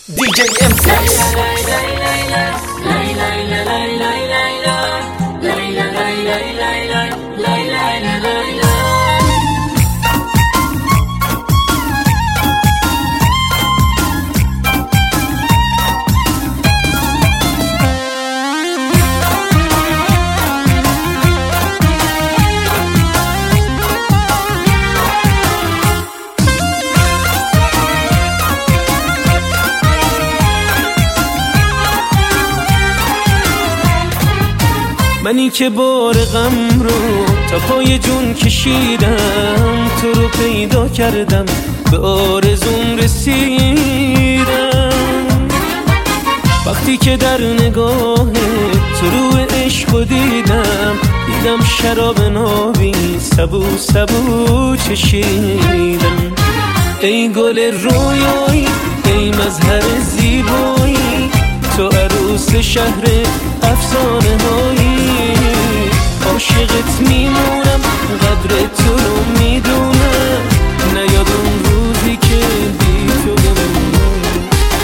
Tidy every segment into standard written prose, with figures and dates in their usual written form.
DJ M6. منی که بار غم رو تا پای جون کشیدم، تو رو پیدا کردم به آرزوم رسیدم. وقتی که در نگاه تو رو عشق دیدم، دیدم شراب نابی سبو سبو چشیدم. ای گل رویایی، ای مظهر زیبایی، تو عروس شهر افسانه هایی. عاشقت میمونم، قدر تو رو میدونم، نیاد اون روزی که بی تو بمونم.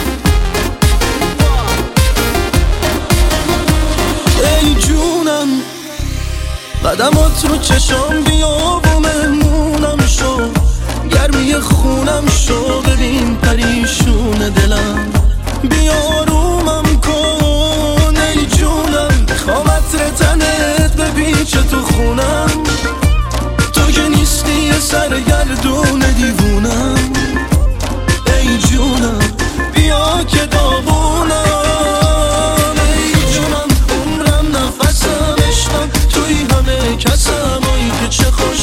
ای جونم، قدمات رو چشام بیا و مهمونم شو، گرمی خونم شو، ببین پریشون دلم، بیا آرومم کن. ای جونم، میخوام عطر تنت بپیچه تو خونم، تو که نیستی یه سرگردون دیوونم. ای جونم، بیا که داغونم. ای جونم، عمرم نفسم عشقم، توی همه کسم، آی که چه خوش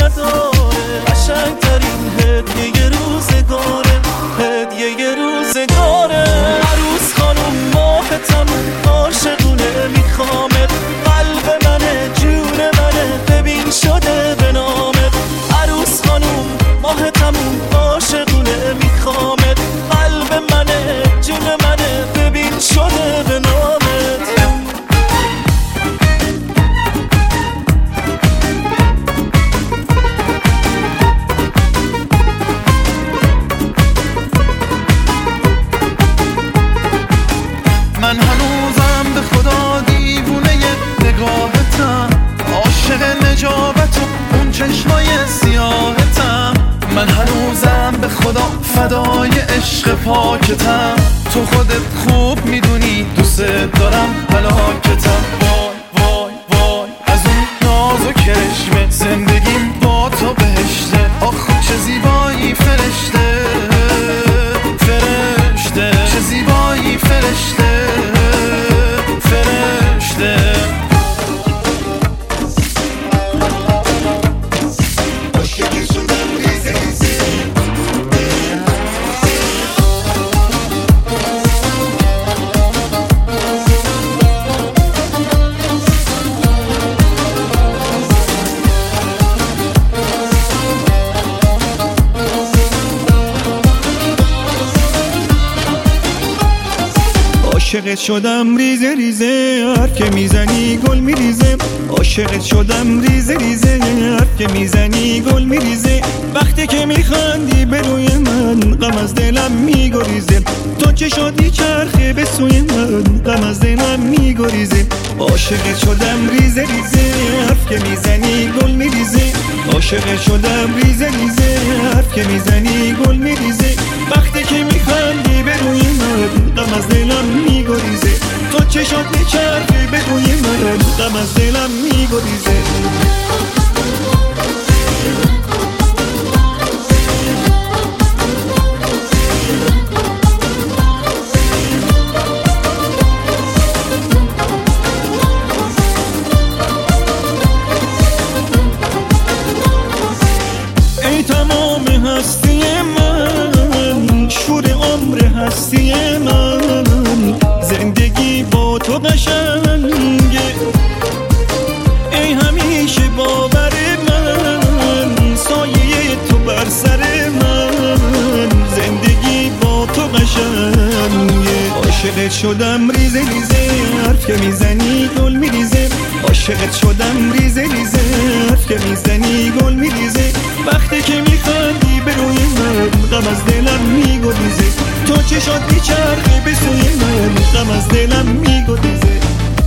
نداره. قشنگترین هدیه روزگاره، هدیه روزگاره. عروس خانم ماهتم عاشقونه میخوامت، قلب منه جون منه ببین شده به نامت. عروس خانم ماهتم عاشقونه میخوامت، قلب منه جون منه ببین شده به نامت. من هنوزم به خدا دیوونه نگاهتم، عاشق نجابت و اون چشمای سیاهتم. من هنوزم به خدا فدای عشق پاکتم، تو خودت خوب میدونی دوست دارم هلاکتم. وای وای وای از اون ناز و کرشمه، زندگیم با تو بهشته. آخ چه زیبایی فرشته، فرشته چه زیبایی فرشته، فرشته. عاشقت شدم ریزه ریزه، حرف که میزنی گل میریزه. عاشقت شدم ریزه ریزه، حرف که میزنی گل میریزه. وقتی که میخندی به روی من غم از دلم میگریزه. تو چه شدی چرخه به سوی من غم از دلم میگریزه. عاشقت شدم ریزه ریزه، حرف که میزنی گل میریزه. عاشقت شدم ریزه ریزه، حرف که میزنی گل میریزه. وقتی که میخندی به روی من غم از دلم میگریزه. تو چشات میچرخه به روی من غم از دلم میگریزه. ای تمام هستی من، شور عمر هستی من، زندگی با تو قشنگه. ای همیشه باور من، سایه تو بر سر من، زندگی با تو قشنگه. عاشقت شدم ریزه ریزه، حرف که میزنی گل میریزه. عاشقت شدم ریزه ریزه، حرف که میزنی گل میریزه. وقتی که میخندی به روی من غم از دلم میگریزه. تو چشات میچرخه به سوی من غم از دلم میگریزه.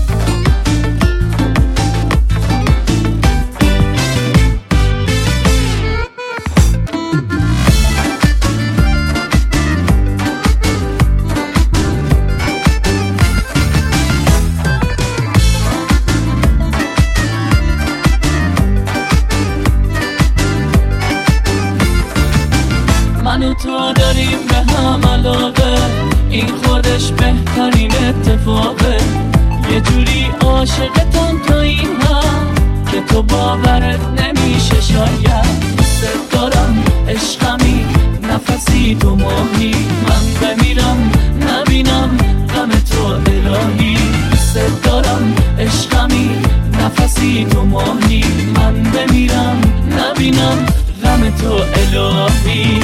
من و تو داریم به هم علاقه، این خودش بهترین اتفاقه. یه جوری عاشقتم تا این هم که تو باورت نمیشه شاید. دوست دارم عشقمی نفسی تو ماهی، من بمیرم نبینم غم تو الهی. دوست دارم عشقمی نفسی تو ماهی، من بمیرم نبینم غم تو الهی.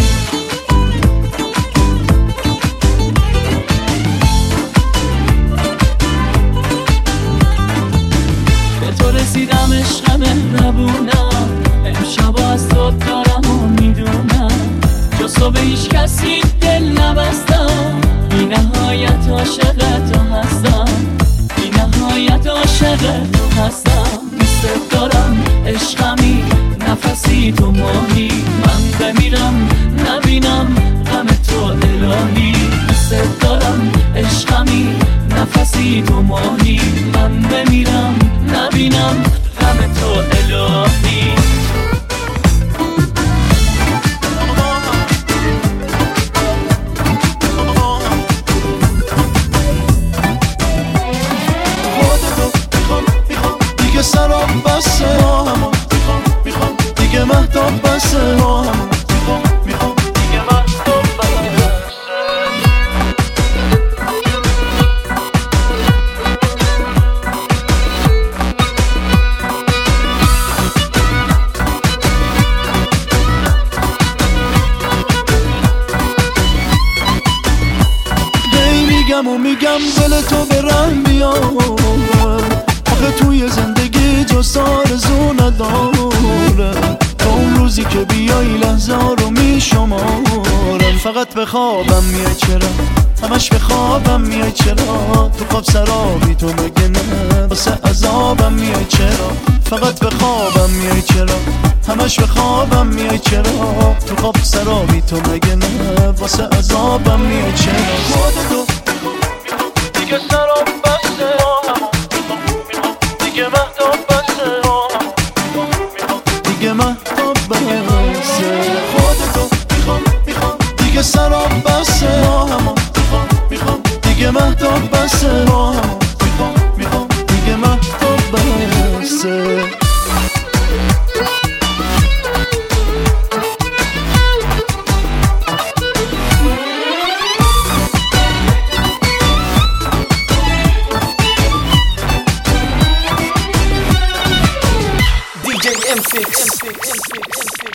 رسیدم عشق مهربونم، امشب از تو دارم و میدونم. جز تو به هیچ کسی دل نبستم، بی نهایت عاشق تو هستم، بی نهایت عاشق تو هستم. دوست دارم عشقمی نفسی تو ماهی، من بمیرم نبینم غم تو الهی. دوست دارم عشقمی نفسی تو ماهی، من بمیرم نبینم غم تو الهی. خودتو میخوام دیگه سرام بسه، میخوام دیگه من مهتاب بسه با هم میخوام دیگه مهتاب بسه میگم دل تو به رنگ بیارم آخه توی زندگی جز آرزو نداره تا اون روزی که بیایی لحظه رو میشمارم فقط به خوابم میای چرا همش به خوابم میای چرا تو خواب سرابی تو مگه نه واسه عذابم میای چرا فقط به خوابم میای چرا همش به خوابم میای چرا تو خواب سرابی تو مگه نه واسه عذابم میای چرا خودتو دیگه سراب بسته دیگه مهتاب بسته دیگه مهتاب بسته خودتو میخوام دیگه سراب بسته میخوام دیگه مهتاب بسته میخوام دیگه مهتاب بسته DJ M6